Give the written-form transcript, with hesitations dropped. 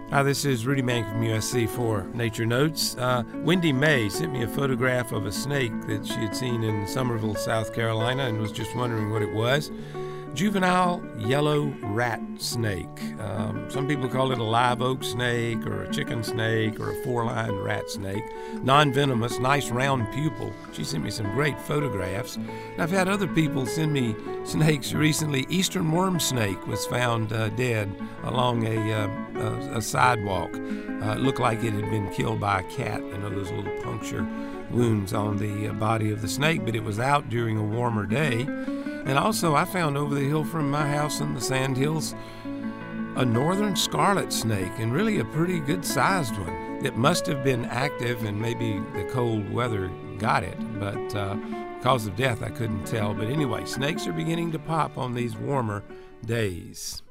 Hi, this is Rudy Mank from USC for Nature Notes. Wendy May sent me a photograph of a snake that she had seen in Summerville, South Carolina, and was just wondering what it was. Juvenile yellow rat snake. Some people call it a live oak snake or a chicken snake or a four-lined rat snake. Non-venomous, nice round pupil. She sent me some great photographs. And I've had other people send me snakes recently. Eastern worm snake was found dead along a sidewalk. It looked like it had been killed by a cat. You know, those little puncture wounds on the body of the snake, but it was out during a warmer day. And also, I found over the hill from my house in the Sandhills a northern scarlet snake, and really a pretty good-sized one. It must have been active, and maybe the cold weather got it, but cause of death I couldn't tell. But anyway, snakes are beginning to pop on these warmer days.